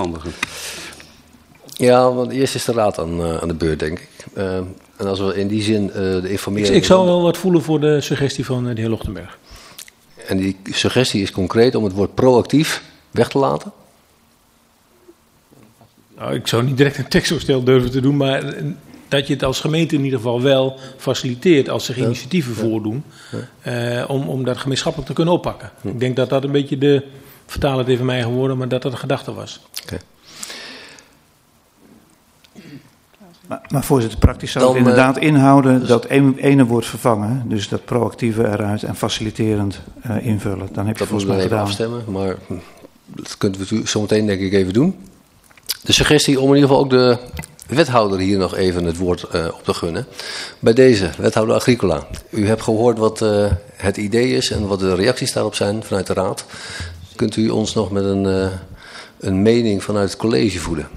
verhandigen. Ja, want eerst is de raad aan de beurt, denk ik. En als we in die zin de informeren... Ik zou wel wat voelen voor de suggestie van de heer Lochtenberg. En die suggestie is concreet om het woord proactief weg te laten? Nou, ik zou niet direct een tekstvoorstel durven te doen, maar dat je het als gemeente in ieder geval wel faciliteert als zich initiatieven voordoen, om dat gemeenschappelijk te kunnen oppakken. Ik denk dat dat een beetje vertaal het even mij geworden, maar dat de gedachte was. Okay. Maar voorzitter, praktisch zou het inderdaad inhouden dat ene woord vervangen. Dus dat proactieve eruit en faciliterend invullen. Dan heb je volgens mij gedaan. Afstemmen, maar dat kunnen we zo meteen denk ik even doen. De suggestie om in ieder geval ook de wethouder hier nog even het woord op te gunnen. Bij deze, wethouder Agricola. U hebt gehoord wat het idee is en wat de reacties daarop zijn vanuit de raad. Kunt u ons nog met een mening vanuit het college voeden?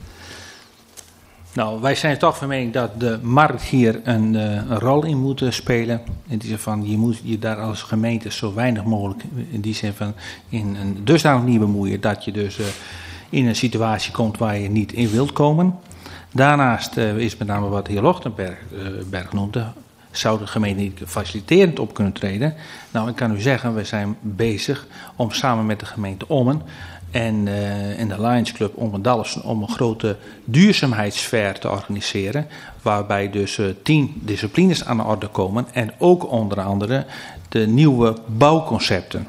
Nou, wij zijn toch van mening dat de markt hier een rol in moet spelen. In die zin van, je moet je daar als gemeente zo weinig mogelijk in die zin van in een dusdanig niet bemoeien dat je dus in een situatie komt waar je niet in wilt komen. Daarnaast is met name wat de heer Lochtenberg noemde, zou de gemeente niet faciliterend op kunnen treden. Nou, ik kan u zeggen, we zijn bezig om samen met de gemeente Ommen en de Lions Club Ommen-Dalfsen om een grote duurzaamheidsfair te organiseren, waarbij dus 10 disciplines aan de orde komen en ook onder andere de nieuwe bouwconcepten.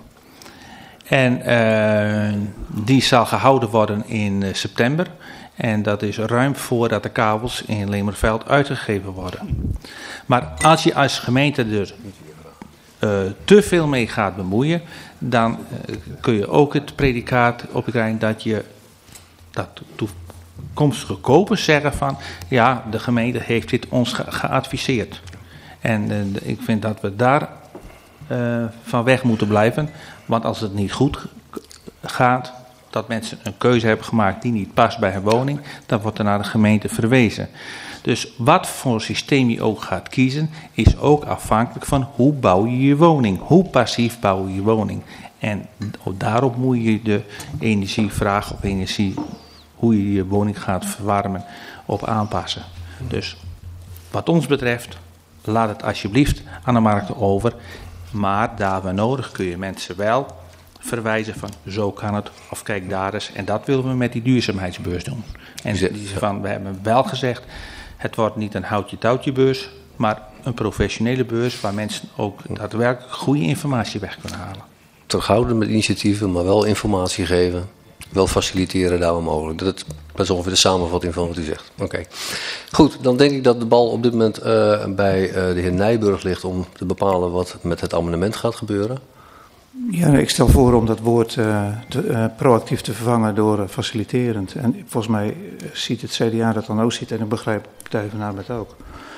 En die zal gehouden worden in september. En dat is ruim voordat de kabels in Lemerveld uitgegeven worden. Maar als je als gemeente dus te veel mee gaat bemoeien, dan kun je ook het predicaat opkrijgen dat je dat toekomstige kopers zeggen van ja, de gemeente heeft dit ons geadviseerd. En ik vind dat we daar van weg moeten blijven. Want als het niet goed gaat, dat mensen een keuze hebben gemaakt die niet past bij hun woning, dan wordt er naar de gemeente verwezen. Dus wat voor systeem je ook gaat kiezen, is ook afhankelijk van hoe bouw je je woning. Hoe passief bouw je je woning. En daarop moet je de energievraag of hoe je je woning gaat verwarmen, op aanpassen. Dus wat ons betreft, laat het alsjeblieft aan de markt over. Maar daar waar nodig kun je mensen wel verwijzen van zo kan het of kijk daar eens. En dat willen we met die duurzaamheidsbeurs doen. En we hebben wel gezegd, het wordt niet een houtje-touwtje beurs, maar een professionele beurs waar mensen ook daadwerkelijk goede informatie weg kunnen halen. Terughouden met initiatieven, maar wel informatie geven. Wel faciliteren daar waar mogelijk. Dat is ongeveer de samenvatting van wat u zegt. Oké. Goed, dan denk ik dat de bal op dit moment bij de heer Nijburg ligt om te bepalen wat met het amendement gaat gebeuren. Ja, ik stel voor om dat woord proactief te vervangen door faciliterend. En volgens mij ziet het CDA dat dan ook ziet en ik begrijp Partij van de Arbeid ook.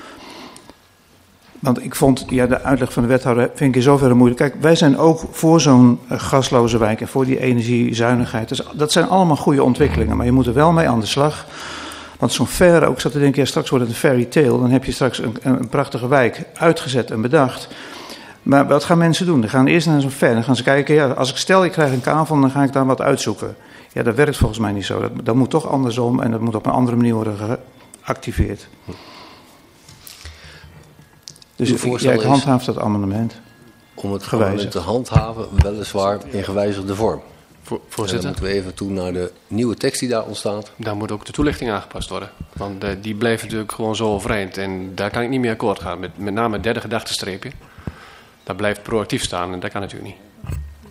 Want ik vond, de uitleg van de wethouder vind ik in zoverre moeilijk. Kijk, wij zijn ook voor zo'n gasloze wijk en voor die energiezuinigheid. Dus dat zijn allemaal goede ontwikkelingen, maar je moet er wel mee aan de slag. Want zo'n fair, ook zat te denken, ja, straks wordt het een fairy tale. Dan heb je straks een prachtige wijk uitgezet en bedacht. Maar wat gaan mensen doen? Die gaan eerst naar zo'n fair. Dan gaan ze kijken, ja, als ik stel ik krijg een kavel, dan ga ik daar wat uitzoeken. Ja, dat werkt volgens mij niet zo. Dat moet toch andersom en dat moet op een andere manier worden geactiveerd. Dus ik handhaaf dat amendement. Om het amendement te handhaven, weliswaar in gewijzigde vorm. Voorzitter. Dan moeten we even toe naar de nieuwe tekst die daar ontstaat. Daar moet ook de toelichting aangepast worden. Want die bleef natuurlijk gewoon zo overeind. En daar kan ik niet mee akkoord gaan. Met name het derde gedachtenstreepje. Daar blijft proactief staan en dat kan natuurlijk niet.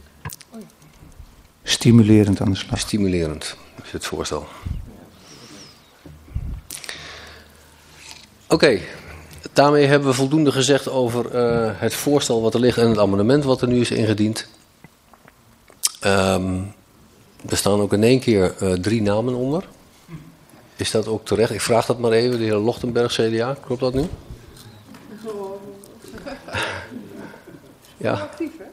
Stimulerend aan de slag. Stimulerend is het voorstel. Oké. Daarmee hebben we voldoende gezegd over het voorstel wat er ligt en het amendement wat er nu is ingediend. Er staan ook in één keer 3 namen onder. Is dat ook terecht? Ik vraag dat maar even, de heer Lochtenberg, CDA. Klopt dat nu? Ja.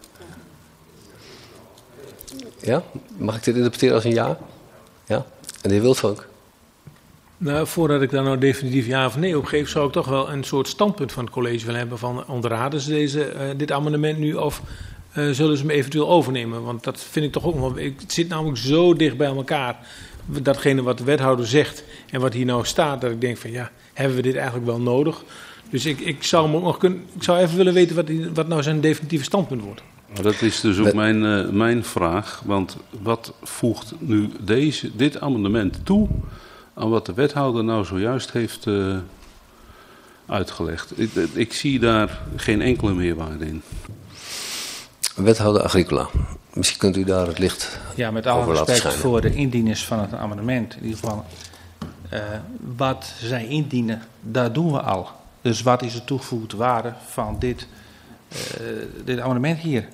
Ja? Mag ik dit interpreteren als een ja? Ja. En de heer Wildvank? Nou, voordat ik daar nou definitief ja of nee op geef, zou ik toch wel een soort standpunt van het college willen hebben van onderraden ze dit amendement nu of zullen ze hem eventueel overnemen? Want dat vind ik toch ook nog. Het zit namelijk zo dicht bij elkaar datgene wat de wethouder zegt en wat hier nou staat, dat ik denk van ja, hebben we dit eigenlijk wel nodig? Dus ik zou even willen weten wat nou zijn definitieve standpunt wordt. Maar dat is dus ook mijn vraag. Want wat voegt nu dit amendement toe aan wat de wethouder nou zojuist heeft uitgelegd? Ik zie daar geen enkele meerwaarde in. Wethouder Agricola, misschien kunt u daar het licht Ja, met alle over laten respect schijnen. voor de indieners van het amendement. In ieder geval, wat zij indienen, daar doen we al. Dus wat is de toegevoegde waarde van dit amendement hier?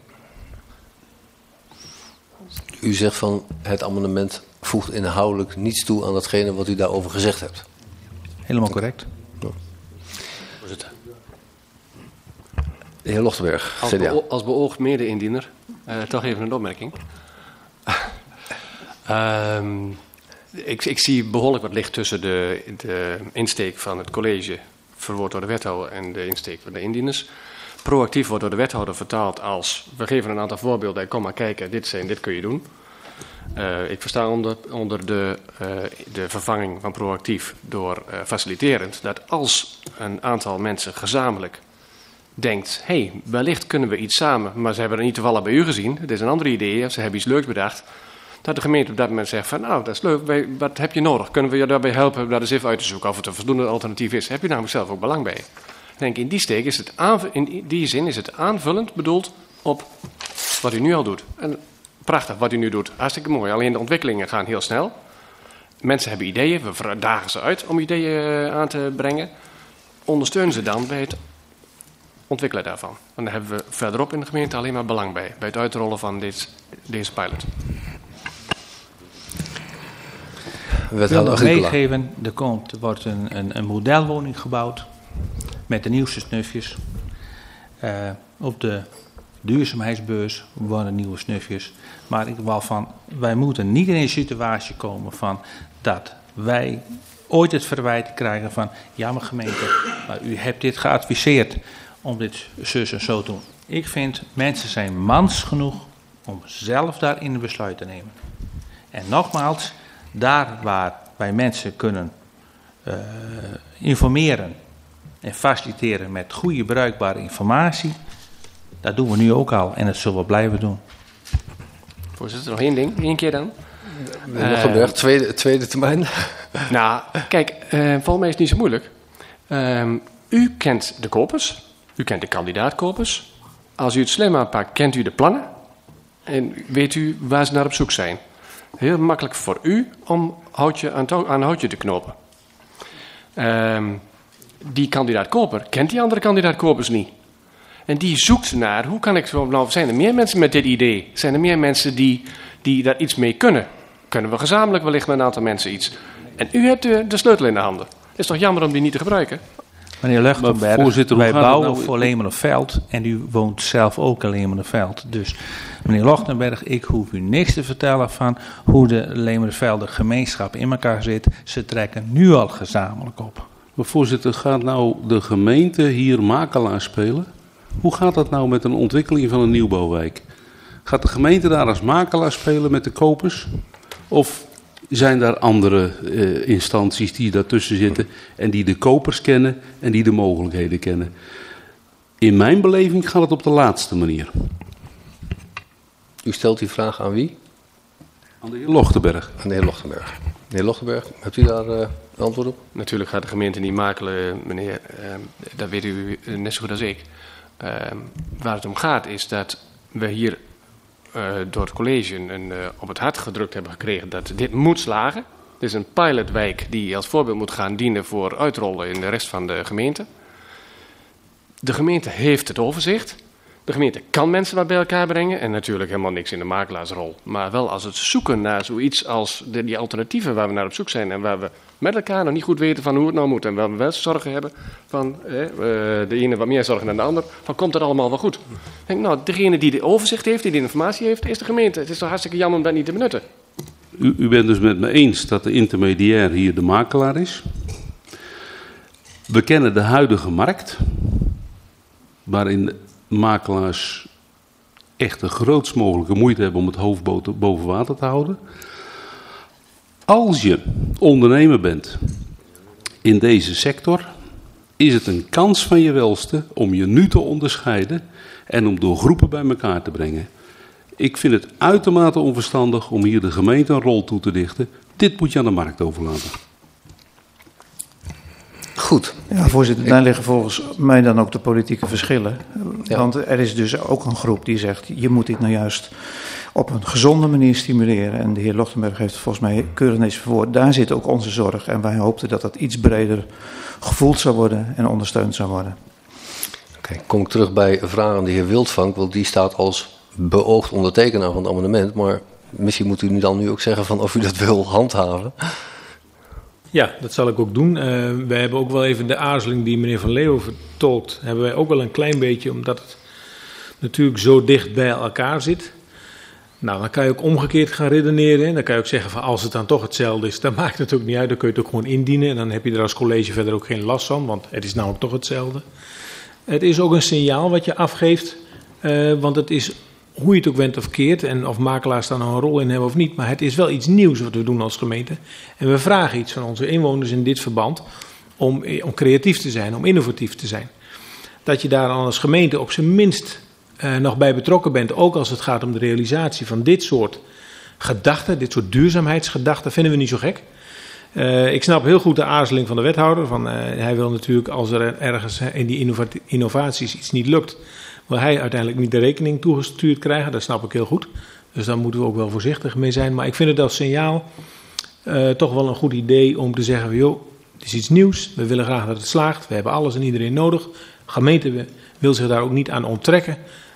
U zegt van het amendement voegt inhoudelijk niets toe aan datgene wat u daarover gezegd hebt. Helemaal correct. Voorzitter. De heer Lochtenberg, CDA. Als beoogd mede-indiener, toch even een opmerking. Ik zie behoorlijk wat licht tussen de insteek van het college, verwoord door de wethouder, en de insteek van de indieners. Proactief wordt door de wethouder vertaald als, we geven een aantal voorbeelden, kom maar kijken, dit kun je doen. Ik versta onder de vervanging van proactief door faciliterend, dat als een aantal mensen gezamenlijk denkt, wellicht kunnen we iets samen, maar ze hebben er niet toevallig bij u gezien, het is een ander idee, of ze hebben iets leuks bedacht, dat de gemeente op dat moment zegt van, nou, dat is leuk, wat heb je nodig? Kunnen we je daarbij helpen dat eens even uit te zoeken of het een voldoende alternatief is? Heb je namelijk zelf ook belang bij? Ik denk, in die steek is het in die zin is het aanvullend bedoeld op wat u nu al doet. En prachtig wat u nu doet, hartstikke mooi. Alleen de ontwikkelingen gaan heel snel. Mensen hebben ideeën, we dagen ze uit om ideeën aan te brengen. Ondersteun ze dan bij het ontwikkelen daarvan. En daar hebben we verderop in de gemeente alleen maar belang bij het uitrollen van deze pilot. Ik wil nog meegeven, er wordt een modelwoning gebouwd met de nieuwste snufjes. Op de duurzaamheidsbeurs worden nieuwe snufjes. Maar ik wil van, wij moeten niet in een situatie komen van dat wij ooit het verwijt krijgen van, ja maar gemeente, maar u hebt dit geadviseerd om dit zus en zo te doen. Ik vind, mensen zijn mans genoeg om zelf daarin een besluit te nemen. En nogmaals, daar waar wij mensen kunnen informeren en faciliteren met goede bruikbare informatie, dat doen we nu ook al en dat zullen we blijven doen. Voorzitter, nog één ding, één keer dan. Lochtenberg, tweede termijn. Nou, kijk, volgens mij is het niet zo moeilijk. U kent de kopers, u kent de kandidaatkopers. Als u het slim aanpakt, kent u de plannen en weet u waar ze naar op zoek zijn. Heel makkelijk voor u om aan houtje te knopen. Die kandidaat-koper kent die andere kandidaat-kopers niet. En die zoekt naar, hoe kan ik zo, nou, zijn er meer mensen met dit idee? Zijn er meer mensen die daar iets mee kunnen? Kunnen we gezamenlijk wellicht met een aantal mensen iets? En u hebt de sleutel in de handen. Het is toch jammer om die niet te gebruiken? Meneer Luchtenberg, voorzitter, wij bouwen nou voor Lemerenveld en u woont zelf ook in Lemerenveld. Dus meneer Luchtenberg, ik hoef u niks te vertellen van hoe de Lemerenvelder gemeenschap in elkaar zit. Ze trekken nu al gezamenlijk op. Maar voorzitter, gaat nou de gemeente hier makelaar spelen? Hoe gaat dat nou met een ontwikkeling van een nieuwbouwwijk? Gaat de gemeente daar als makelaar spelen met de kopers? Of zijn daar andere instanties die daartussen zitten en die de kopers kennen en die de mogelijkheden kennen? In mijn beleving gaat het op de laatste manier. U stelt die vraag aan wie? Aan de heer Lochtenberg. Aan de heer Lochtenberg. De heer Lochtenberg, hebt u daar een antwoord op? Natuurlijk gaat de gemeente niet makelen, meneer. Dat weet u net zo goed als ik. Waar het om gaat is dat we hier door het college op het hart gedrukt hebben gekregen dat dit moet slagen. Dit is een pilotwijk die als voorbeeld moet gaan dienen voor uitrollen in de rest van de gemeente. De gemeente heeft het overzicht. De gemeente kan mensen wat bij elkaar brengen en natuurlijk helemaal niks in de makelaarsrol. Maar wel als het zoeken naar zoiets als die alternatieven waar we naar op zoek zijn en waar we met elkaar nog niet goed weten van hoe het nou moet. En waar we wel zorgen hebben van de ene wat meer zorgen dan de ander, van komt het allemaal wel goed. Ik denk, nou, degene die de overzicht heeft, die de informatie heeft, is de gemeente. Het is toch hartstikke jammer om dat niet te benutten. U bent dus met me eens dat de intermediair hier de makelaar is. We kennen de huidige markt, waarin makelaars echt de grootst mogelijke moeite hebben om het hoofd boven water te houden. Als je ondernemer bent in deze sector, is het een kans van je welste om je nu te onderscheiden en om door groepen bij elkaar te brengen. Ik vind het uitermate onverstandig om hier de gemeente een rol toe te dichten. Dit moet je aan de markt overlaten. Goed. Ja, voorzitter, daar liggen volgens mij dan ook de politieke verschillen. Ja. Want er is dus ook een groep die zegt, je moet dit nou juist op een gezonde manier stimuleren. En de heer Lochtenberg heeft het volgens mij keurig netjes verwoord. Daar zit ook onze zorg. En wij hoopten dat dat iets breder gevoeld zou worden en ondersteund zou worden. Oké, kom ik terug bij een vraag aan de heer Wildvank, want die staat als beoogd ondertekenaar van het amendement. Maar misschien moet u dan nu ook zeggen van of u dat wil handhaven. Ja, dat zal ik ook doen. We hebben ook wel even de aarzeling die meneer Van Leeuwen vertolkt, hebben wij ook wel een klein beetje, omdat het natuurlijk zo dicht bij elkaar zit. Nou, dan kan je ook omgekeerd gaan redeneren. Dan kan je ook zeggen van als het dan toch hetzelfde is, dan maakt het ook niet uit. Dan kun je het ook gewoon indienen en dan heb je er als college verder ook geen last van, want het is namelijk toch hetzelfde. Het is ook een signaal wat je afgeeft, want het is hoe je het ook went of keert en of makelaars daar nou een rol in hebben of niet. Maar het is wel iets nieuws wat we doen als gemeente. En we vragen iets van onze inwoners in dit verband om creatief te zijn, om innovatief te zijn. Dat je daar als gemeente op zijn minst nog bij betrokken bent, ook als het gaat om de realisatie van dit soort gedachten, dit soort duurzaamheidsgedachten, vinden we niet zo gek. Ik snap heel goed de aarzeling van de wethouder. Hij wil natuurlijk, als er ergens in die innovaties iets niet lukt, wil hij uiteindelijk niet de rekening toegestuurd krijgen. Dat snap ik heel goed. Dus daar moeten we ook wel voorzichtig mee zijn. Maar ik vind het als signaal toch wel een goed idee om te zeggen, joh, het is iets nieuws. We willen graag dat het slaagt. We hebben alles en iedereen nodig. De gemeente wil zich daar ook niet aan onttrekken.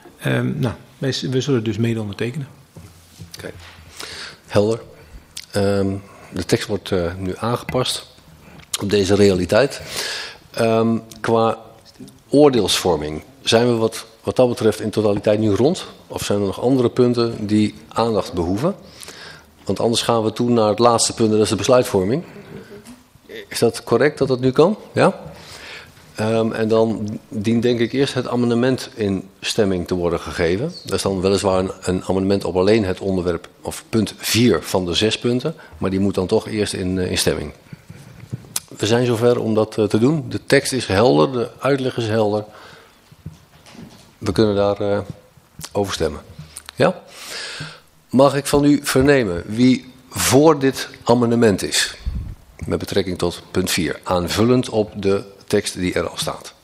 We zullen dus mede ondertekenen. Oké. Helder. De tekst wordt nu aangepast op deze realiteit. Qua oordeelsvorming zijn we wat dat betreft in totaliteit nu rond? Of zijn er nog andere punten die aandacht behoeven? Want anders gaan we toe naar het laatste punt, dat is de besluitvorming. Is dat correct dat dat nu kan? Ja? En dan dient denk ik eerst het amendement in stemming te worden gegeven. Dat is dan weliswaar een amendement op alleen het onderwerp, of punt 4 van de 6 punten. Maar die moet dan toch eerst in stemming. We zijn zover om dat te doen. De tekst is helder, de uitleg is helder. We kunnen daar over stemmen. Ja? Mag ik van u vernemen wie voor dit amendement is? Met betrekking tot punt 4. Aanvullend op de tekst die er al staat.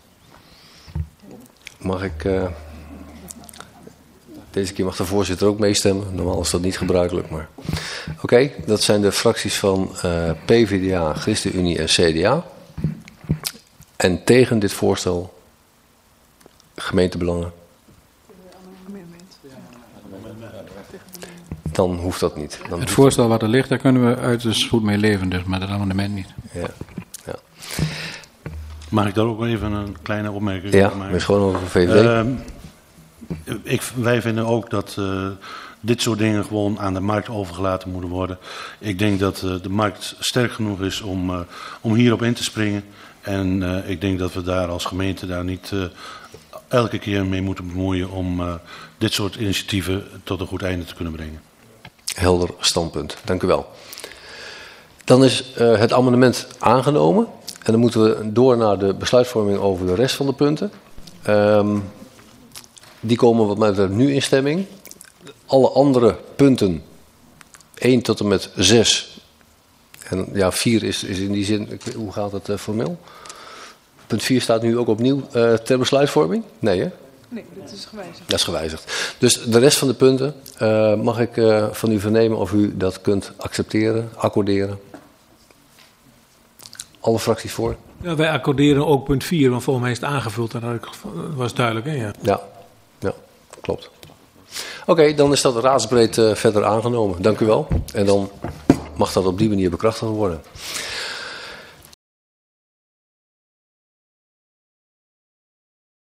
Mag ik... Deze keer mag de voorzitter ook meestemmen. Normaal is dat niet gebruikelijk, maar... Oké, dat zijn de fracties van PvdA, ChristenUnie en CDA. En tegen dit voorstel... gemeentebelangen. Dan hoeft dat niet. Het voorstel wat er ligt, daar kunnen we uiterst goed mee leven, dus met het amendement niet. Ja. Mag ik daar ook even een kleine opmerking over maken? Ja, maar gewoon over de VVD. Wij vinden ook dat dit soort dingen gewoon aan de markt overgelaten moeten worden. Ik denk dat de markt sterk genoeg is om hierop in te springen. En ik denk dat we daar als gemeente daar niet elke keer mee moeten bemoeien om dit soort initiatieven tot een goed einde te kunnen brengen. Helder standpunt, dank u wel. Dan is het amendement aangenomen. En dan moeten we door naar de besluitvorming over de rest van de punten. Die komen wat mij betreft nu in stemming. Alle andere punten, 1 tot en met 6. En ja, 4 is in die zin, hoe gaat het formeel? Punt 4 staat nu ook opnieuw ter besluitvorming? Nee, hè? Nee, dat is gewijzigd. Dat is gewijzigd. Dus de rest van de punten mag ik van u vernemen of u dat kunt accepteren, accorderen. Alle fracties voor? Ja, wij accorderen ook punt 4, want volgens mij is het aangevuld en dat was duidelijk. Hè? Ja, klopt. Oké, dan is dat raadsbreed verder aangenomen. Dank u wel. En dan mag dat op die manier bekrachtigd worden.